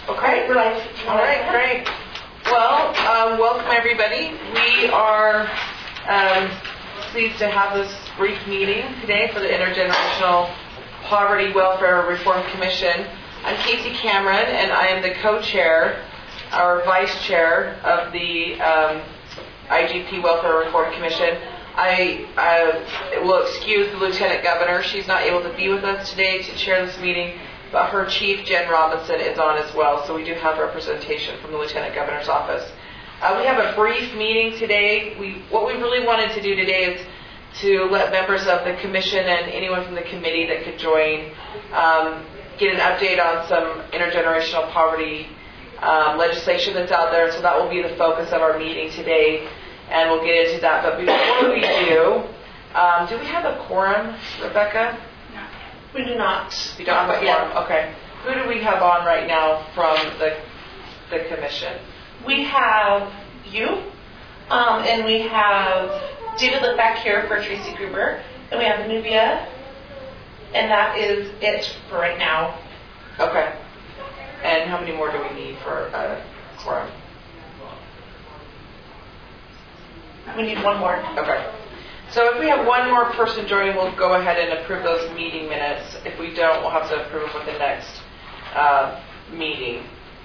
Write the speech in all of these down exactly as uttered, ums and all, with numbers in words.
Okay. We're live. All right, great. Well, um, welcome everybody. We are um, pleased to have this brief meeting today for the Intergenerational Poverty Welfare Reform Commission. I'm Casey Cameron, and I am the co-chair, or vice chair, of the um, I G P Welfare Reform Commission. I uh, will excuse the Lieutenant Governor. She's not able to be with us today to chair this meeting, but her chief, Jen Robinson, is on as well, so we do have representation from the Lieutenant Governor's office. Uh, we have a brief meeting today. We, what we really wanted to do today is to let members of the commission and anyone from the committee that could join um, get an update on some intergenerational poverty um, legislation that's out there. So that will be the focus of our meeting today, and we'll get into that. But before we do, um, do we have a quorum, Rebecca? We do not. We don't have a quorum? Okay. Who do we have on right now from the the commission? We have you, um, and we have David Litt back here for Tracy Gruber, and we have Nubia, and that is it for right now. Okay. And how many more do we need for a quorum? We need one more. Okay. So if we have one more person joining, we'll go ahead and approve those meeting minutes. If we don't, we'll have to approve with the next uh, meeting.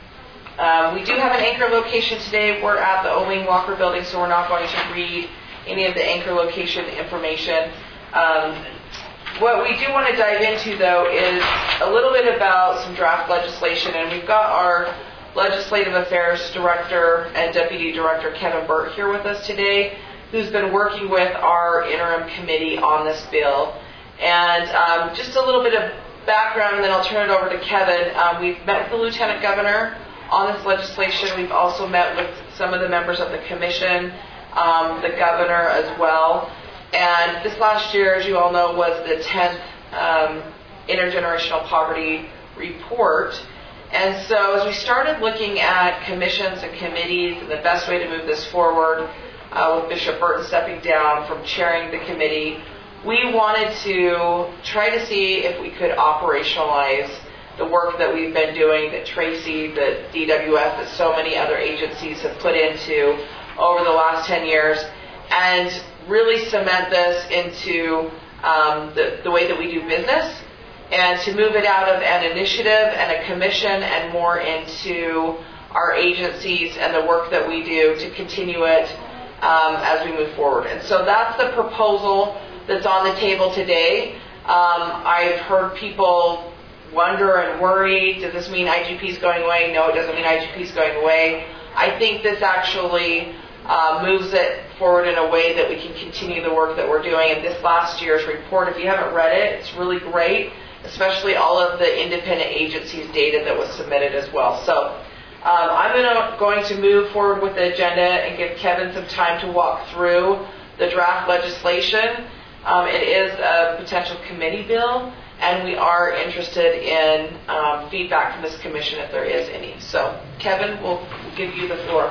Um, we do have an anchor location today. We're at the Oline Walker building, so we're not going to read any of the anchor location information. Um, what we do want to dive into, though, is a little bit about some draft legislation. And we've got our Legislative Affairs Director and Deputy Director Kevin Burt here with us today, who's been working with our interim committee on this bill. And um, just a little bit of background, and then I'll turn it over to Kevin. Um, we've met with the Lieutenant Governor on this legislation. We've also met with some of the members of the commission, um, the governor as well. And this last year, as you all know, was the tenth um, Intergenerational Poverty Report. And so as we started looking at commissions and committees and the best way to move this forward, Uh, with Bishop Burton stepping down from chairing the committee, we wanted to try to see if we could operationalize the work that we've been doing, that Tracy, that D W F, that so many other agencies have put into over the last ten years, and really cement this into um, the, the way that we do business, and to move it out of an initiative and a commission and more into our agencies and the work that we do to continue it Um, as we move forward. And so that's the proposal that's on the table today. Um, I've heard people wonder and worry, does this mean I G P is going away? No, it doesn't mean I G P is going away. I think this actually uh, moves it forward in a way that we can continue the work that we're doing. And this last year's report, if you haven't read it, it's really great, especially all of the independent agencies' data that was submitted as well. So Um, I'm gonna, going to move forward with the agenda and give Kevin some time to walk through the draft legislation. Um, it is a potential committee bill, and we are interested in um, feedback from this commission if there is any. So, Kevin, we'll give you the floor.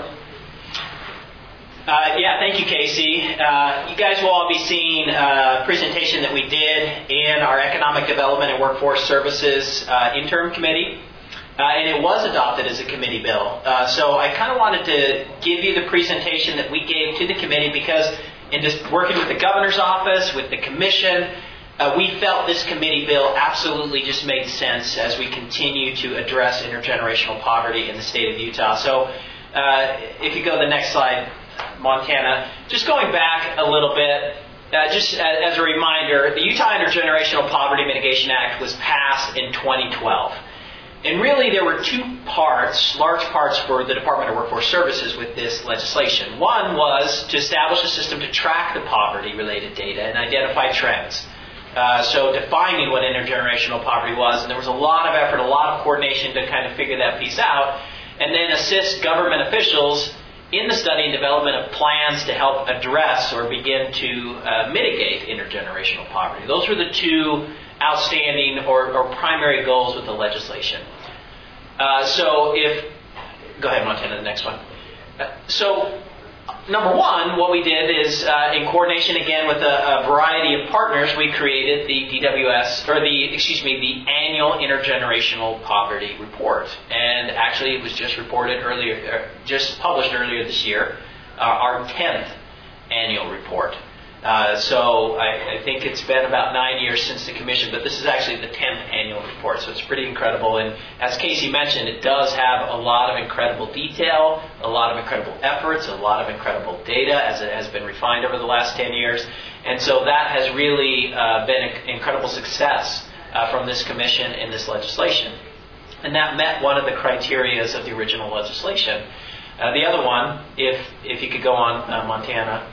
Uh, yeah, thank you, Casey. Uh, you guys will all be seeing a presentation that we did in our Economic Development and Workforce Services uh, Interim Committee. Uh, and it was adopted as a committee bill. Uh, so I kind of wanted to give you the presentation that we gave to the committee because in just working with the governor's office, with the commission, uh, we felt this committee bill absolutely just made sense as we continue to address intergenerational poverty in the state of Utah. So uh, if you go to the next slide, Montana, just going back a little bit, uh, just as a reminder, the Utah Intergenerational Poverty Mitigation Act was passed in twenty twelve. And really there were two parts, large parts for the Department of Workforce Services with this legislation. One was to establish a system to track the poverty-related data and identify trends. Uh, so defining what intergenerational poverty was, and there was a lot of effort, a lot of coordination to kind of figure that piece out, and then assist government officials in the study and development of plans to help address or begin to uh, mitigate intergenerational poverty. Those were the two outstanding or, or primary goals with the legislation. Uh, so if, go ahead, Montana, the next one. Uh, so number one, what we did is, uh, in coordination again with a, a variety of partners, we created the D W S, or the, excuse me, the Annual Intergenerational Poverty Report. And actually it was just reported earlier, uh, just published earlier this year, uh, our tenth annual report. Uh, so I, I think it's been about nine years since the commission, but this is actually the tenth annual report, so it's pretty incredible. And as Casey mentioned, it does have a lot of incredible detail, a lot of incredible efforts, a lot of incredible data as it has been refined over the last ten years. And so that has really uh, been an incredible success uh, from this commission and this legislation. And that met one of the criterias of the original legislation. Uh, the other one, if if you could go on, uh, Montana,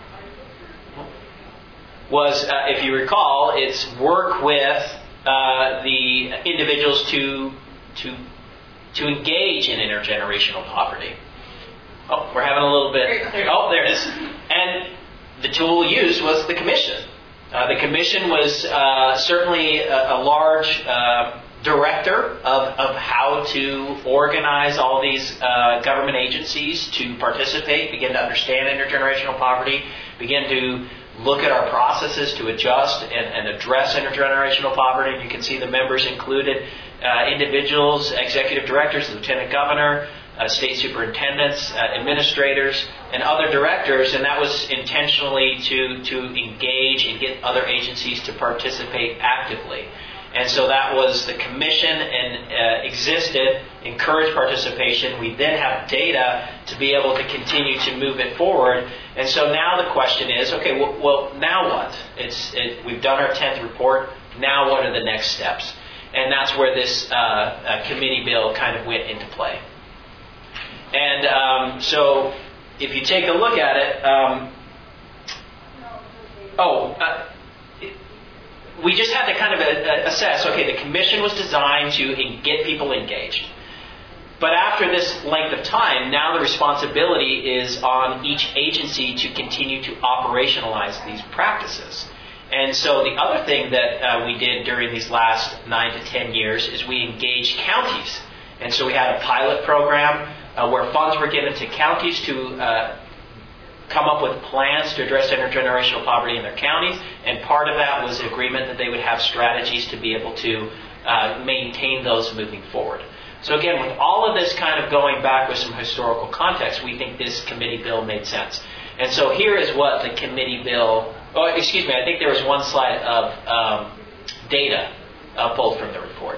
was, uh, if you recall, it's work with uh, the individuals to to to engage in intergenerational poverty. Oh, we're having a little bit. Oh, there it is. And the tool used was the commission. Uh, the commission was uh, certainly a, a large uh, director of, of how to organize all these uh, government agencies to participate, begin to understand intergenerational poverty, begin to look at our processes to adjust and, and address intergenerational poverty. And you can see the members included uh, individuals, executive directors, lieutenant governor, uh, state superintendents, uh, administrators, and other directors. And that was intentionally to, to engage and get other agencies to participate actively. And so that was the commission and uh, existed, encouraged participation. We then have data to be able to continue to move it forward. And so now the question is, okay, well, well now what? It's it, we've done our tenth report. Now what are the next steps? And that's where this uh, uh, committee bill kind of went into play. And um, so if you take a look at it, um, oh, uh, we just had to kind of assess, okay, the commission was designed to get people engaged. But after this length of time, now the responsibility is on each agency to continue to operationalize these practices. And so the other thing that uh, we did during these last nine to ten years is we engaged counties. And so we had a pilot program uh, where funds were given to counties to uh, come up with plans to address intergenerational poverty in their counties, and part of that was the agreement that they would have strategies to be able to uh, maintain those moving forward. So again, with all of this kind of going back with some historical context, we think this committee bill made sense. And so here is what the committee bill, oh, excuse me, I think there was one slide of um, data uh, pulled from the report.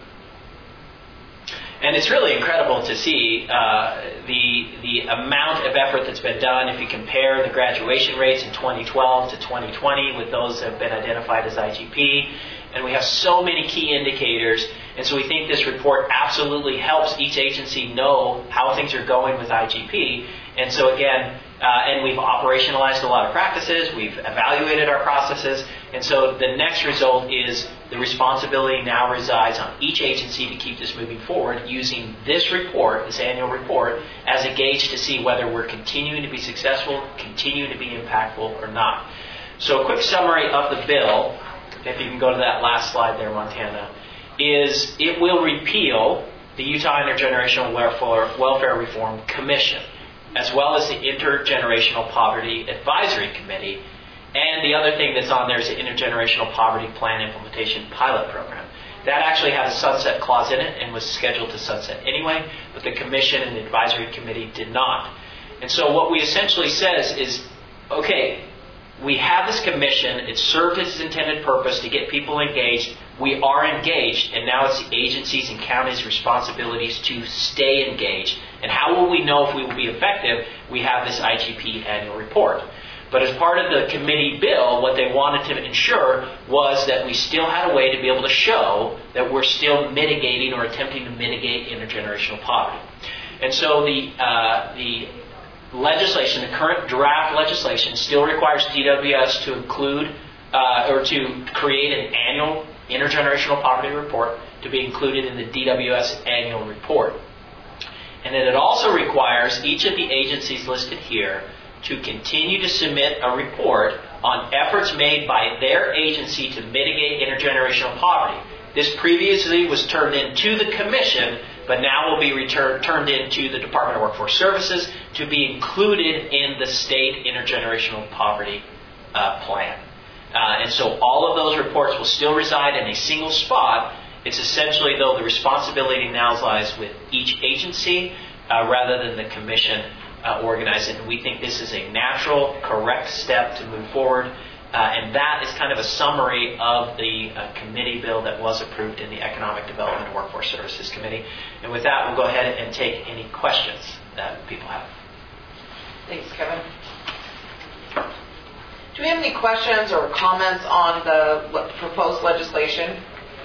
And it's really incredible to see uh, the the amount of effort that's been done. If you compare the graduation rates in twenty twelve to twenty twenty with those that have been identified as I G P, and we have so many key indicators. And so we think this report absolutely helps each agency know how things are going with I G P. And so again, uh, and we've operationalized a lot of practices, we've evaluated our processes, and so the next result is the responsibility now resides on each agency to keep this moving forward using this report, this annual report, as a gauge to see whether we're continuing to be successful, continuing to be impactful or not. So a quick summary of the bill, if you can go to that last slide there, Montana, is it will repeal the Utah Intergenerational Welfare, Welfare Reform Commission, as well as the Intergenerational Poverty Advisory Committee. And the other thing that's on there is the Intergenerational Poverty Plan Implementation Pilot Program. That actually had a sunset clause in it and was scheduled to sunset anyway, but the Commission and the Advisory Committee did not. And so what we essentially says is, okay, we have this commission, it served its intended purpose to get people engaged, we are engaged, and now it's the agencies and counties' responsibilities to stay engaged. And how will we know if we will be effective? We have this I G P annual report. But as part of the committee bill, what they wanted to ensure was that we still had a way to be able to show that we're still mitigating or attempting to mitigate intergenerational poverty. And so the uh, the legislation, the current draft legislation, still requires D W S to include uh, or to create an annual intergenerational poverty report to be included in the D W S annual report. And then it also requires each of the agencies listed here to continue to submit a report on efforts made by their agency to mitigate intergenerational poverty. This previously was turned in to the Commission but now will be return, turned into the Department of Workforce Services to be included in the state intergenerational poverty uh, plan. Uh, and so all of those reports will still reside in a single spot. It's essentially, though, the responsibility now lies with each agency uh, rather than the commission uh, organized it. And we think this is a natural, correct step to move forward. Uh, and that is kind of a summary of the uh, committee bill that was approved in the Economic Development and Workforce Services Committee. And with that, we'll go ahead and take any questions that people have. Thanks, Kevin. Do we have any questions or comments on the le- proposed legislation?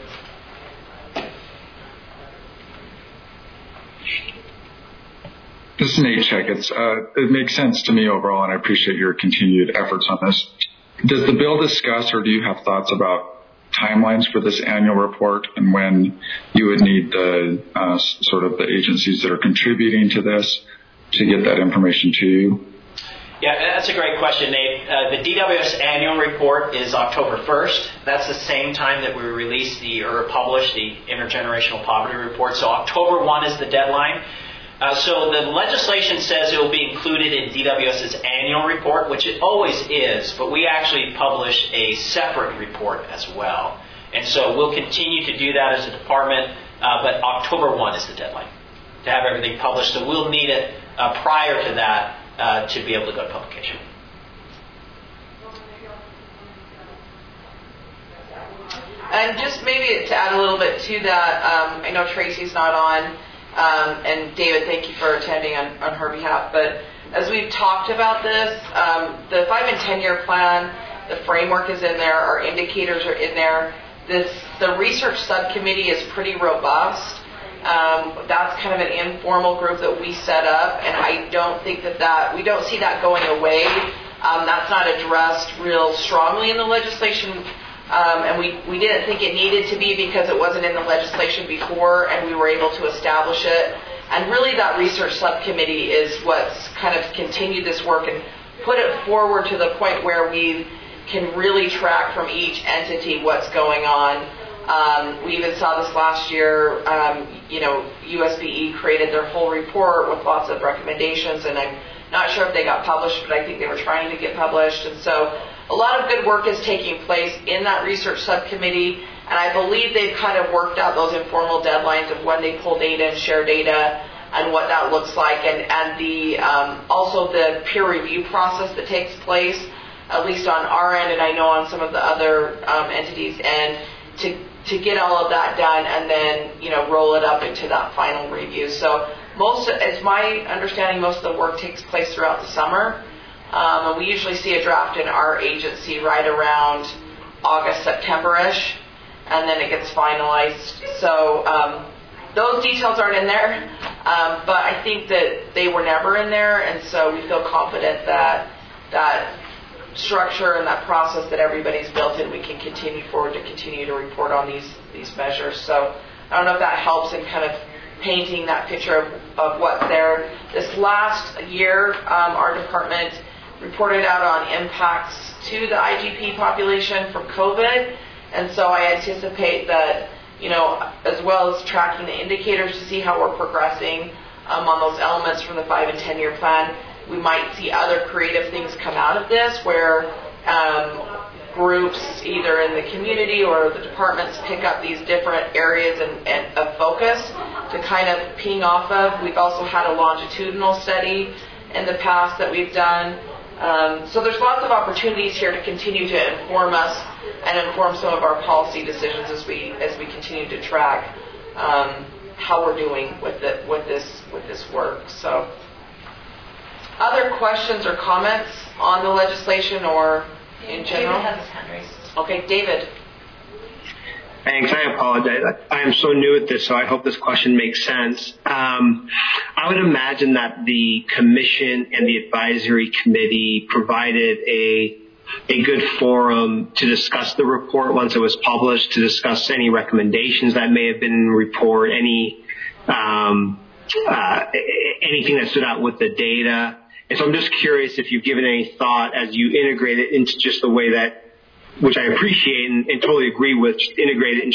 This is Nate Checketts. Uh, it makes sense to me overall, and I appreciate your continued efforts on this. Does the bill discuss, or do you have thoughts about timelines for this annual report and when you would need the uh, sort of the agencies that are contributing to this to get that information to you? Yeah, that's a great question, Nate. Uh, the D W S annual report is October first. That's the same time that we release the or publish the intergenerational poverty report. So October first is the deadline. Uh, so the legislation says it will be included in D W S's annual report, which it always is, but we actually publish a separate report as well. And so we'll continue to do that as a department, uh, but October first is the deadline to have everything published. So we'll need it uh, prior to that uh, to be able to go to publication. And just maybe to add a little bit to that, um, I know Tracy's not on. Um, and David, thank you for attending on, on her behalf. But as we've talked about this, um, the five and ten year plan, the framework is in there, our indicators are in there. This the research subcommittee is pretty robust. Um, that's kind of an informal group that we set up, and I don't think that that we don't see that going away. Um, that's not addressed real strongly in the legislation. Um, and we, we didn't think it needed to be because it wasn't in the legislation before, and we were able to establish it. And really that research subcommittee is what's kind of continued this work and put it forward to the point where we can really track from each entity what's going on. Um, we even saw this last year, um, you know, U S B E created their whole report with lots of recommendations, and I'm not sure if they got published, but I think they were trying to get published. And so a lot of good work is taking place in that research subcommittee, and I believe they've kind of worked out those informal deadlines of when they pull data and share data and what that looks like, and, and the um, also the peer review process that takes place, at least on our end, and I know on some of the other um, entities, and to to get all of that done and then, you know, roll it up into that final review. So most, as my understanding, most of the work takes place throughout the summer. Um, and we usually see a draft in our agency right around August, September-ish, and then it gets finalized. So um, those details aren't in there, um, but I think that they were never in there, and so we feel confident that that structure and that process that everybody's built in, we can continue forward to continue to report on these these measures. So I don't know if that helps in kind of painting that picture of, of what's there. This last year, um, our department reported out on impacts to the I G P population from COVID, and so I anticipate that, you know, as well as tracking the indicators to see how we're progressing um, on those elements from the five and ten year plan, we might see other creative things come out of this where um, groups either in the community or the departments pick up these different areas and, and of focus to kind of ping off of. We've also had a longitudinal study in the past that we've done. Um, so there's lots of opportunities here to continue to inform us and inform some of our policy decisions as we as we continue to track um, how we're doing with it with this with this work. So, other questions or comments on the legislation or in general? David has his hand raised. Okay, David. Thanks. I apologize. I am so new at this, so I hope this question makes sense. Um, I would imagine that the commission and the advisory committee provided a a good forum to discuss the report once it was published, to discuss any recommendations that may have been in the report, any um, uh, anything that stood out with the data. And so I'm just curious if you've given any thought as you integrate it into just the way that, which I appreciate and, and totally agree with, just integrate it in just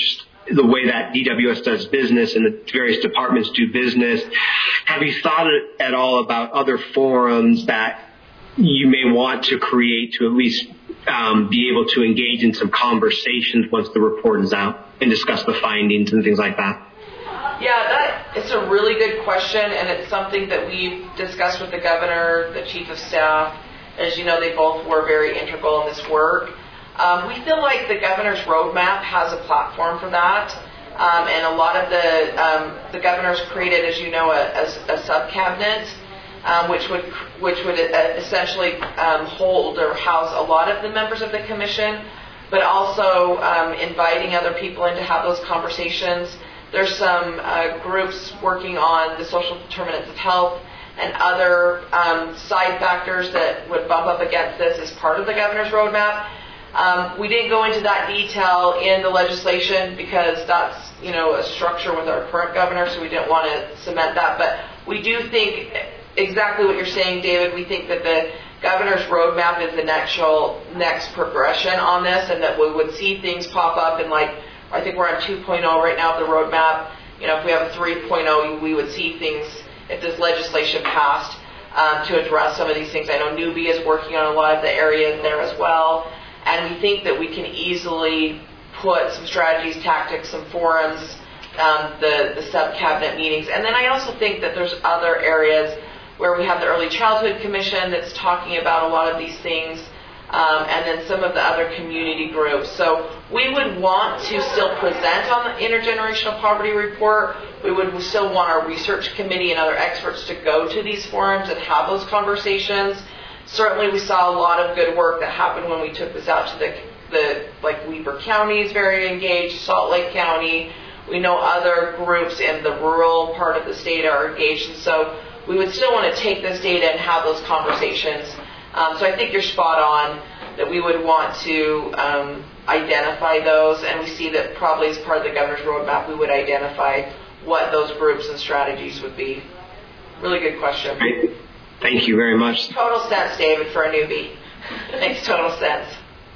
the way that D W S does business and the various departments do business. Have you thought at all about other forums that you may want to create to at least um, be able to engage in some conversations once the report is out and discuss the findings and things like that? Yeah, that it's a really good question, and it's something that we've discussed with the governor, the chief of staff. As you know, they both were very integral in this work. Um, we feel like the governor's roadmap has a platform for that, um, and a lot of the um, the governor's created, as you know, a, a, a sub cabinet, um, which would which would essentially um, hold or house a lot of the members of the commission, but also um, inviting other people in to have those conversations. There's some uh, groups working on the social determinants of health and other um, side factors that would bump up against this as part of the governor's roadmap. Um, we didn't go into that detail in the legislation because that's, you know, a structure with our current governor, so we didn't want to cement that. But we do think exactly what you're saying, David. We think that the governor's roadmap is the next, next progression on this, and that we would see things pop up in, like, I think we're on two point oh right now of the roadmap. You know, if we have a three point oh, we would see things, if this legislation passed, um, to address some of these things. I know Nubia is working on a lot of the areas there as well. And we think that we can easily put some strategies, tactics, some forums, um, the, the sub-cabinet meetings. And then I also think that there's other areas where we have the Early Childhood Commission that's talking about a lot of these things, um, and then some of the other community groups. So we would want to still present on the Intergenerational Poverty Report. We would still want our research committee and other experts to go to these forums and have those conversations. Certainly we saw a lot of good work that happened when we took this out to the, the like Weber County is very engaged, Salt Lake County. We know other groups in the rural part of the state are engaged, and so we would still want to take this data and have those conversations. Um, so I think you're spot on that we would want to um, identify those, and we see that probably as part of the governor's roadmap we would identify what those groups and strategies would be. Really good question. Great. Thank you very much. Total sense, David, for a newbie. Makes total sense.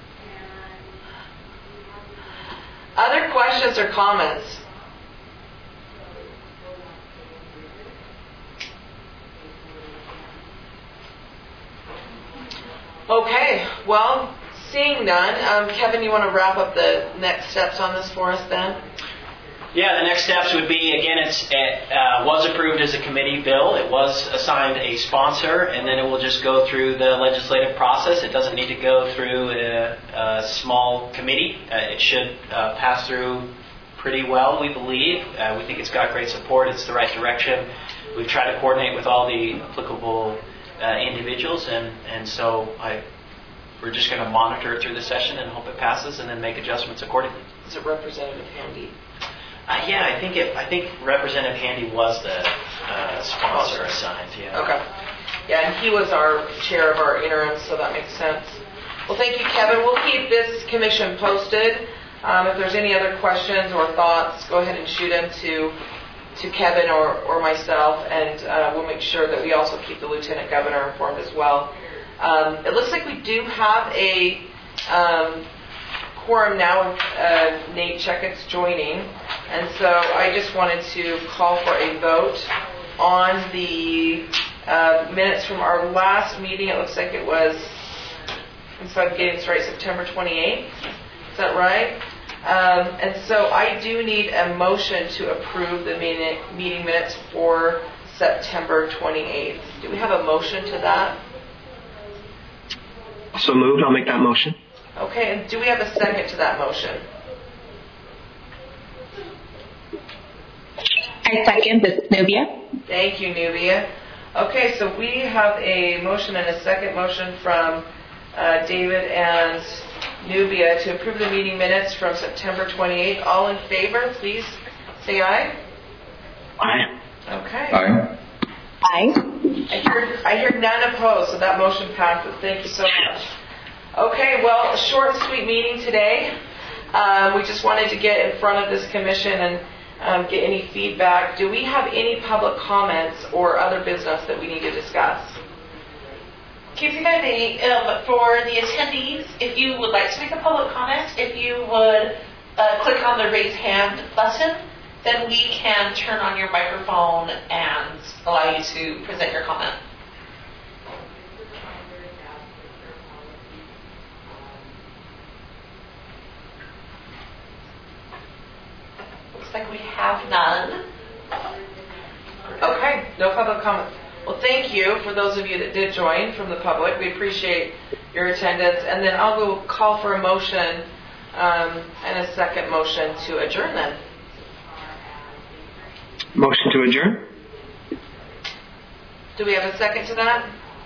Other questions or comments? Okay, well, seeing none, um, Kevin, you want to wrap up the next steps on this for us then? Yeah, the next steps would be, again, it's, it uh, was approved as a committee bill. It was assigned a sponsor, and then it will just go through the legislative process. It doesn't need to go through a, a small committee. Uh, it should uh, pass through pretty well, we believe. Uh, we think it's got great support. It's the right direction. We've tried to coordinate with all the applicable uh, individuals, and, and so I, we're just going to monitor it through the session and hope it passes and then make adjustments accordingly. Is it Representative Handy? Uh, yeah, I think it, I think Representative Handy was the uh, sponsor assigned. Yeah. Okay. Yeah, and he was our chair of our interim, so that makes sense. Well, thank you, Kevin. We'll keep this commission posted. Um, if there's any other questions or thoughts, go ahead and shoot them to to Kevin or, or myself, and uh, we'll make sure that we also keep the Lieutenant Governor informed as well. Um, it looks like we do have a um, quorum now, uh, Nate Checkett's joining, and so I just wanted to call for a vote on the uh, minutes from our last meeting. It looks like it was, if I'm getting this right, September twenty-eighth. Is that right? Um, and so I do need a motion to approve the meeting, meeting minutes for September twenty-eighth. Do we have a motion to that? So moved. I'll make that motion. Okay, and do we have a second to that motion? I second. This is Nubia. Thank you, Nubia. Okay, so we have a motion and a second motion from uh, David and Nubia to approve the meeting minutes from September twenty-eighth. All in favor, please say aye. Aye. Okay. Aye. Aye. I heard, I heard none opposed, so that motion passes. Thank you so much. Okay, well, a short and sweet meeting today. Um, we just wanted to get in front of this commission and um, get any feedback. Do we have any public comments or other business that we need to discuss? Keep in mind, um, for the attendees, if you would like to make a public comment, if you would uh, click on the raise hand button, then we can turn on your microphone and allow you to present your comment. Looks like we have none. Okay, no public comment. Well, thank you for those of you that did join from the public. We appreciate your attendance. And then I'll go call for a motion um, and a second motion to adjourn then. Motion to adjourn? Do we have a second to that?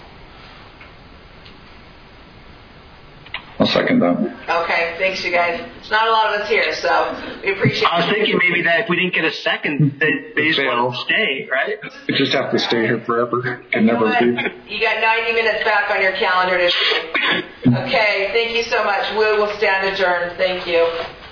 I'll second that. Okay, thanks you guys. There's not a lot of us here, so we appreciate I was it. thinking maybe that if we didn't get a second, they, they just want to stay, right? We just have to stay here forever and never leave. You got ninety minutes back on your calendar to. Okay, thank you so much. We will stand adjourned. Thank you.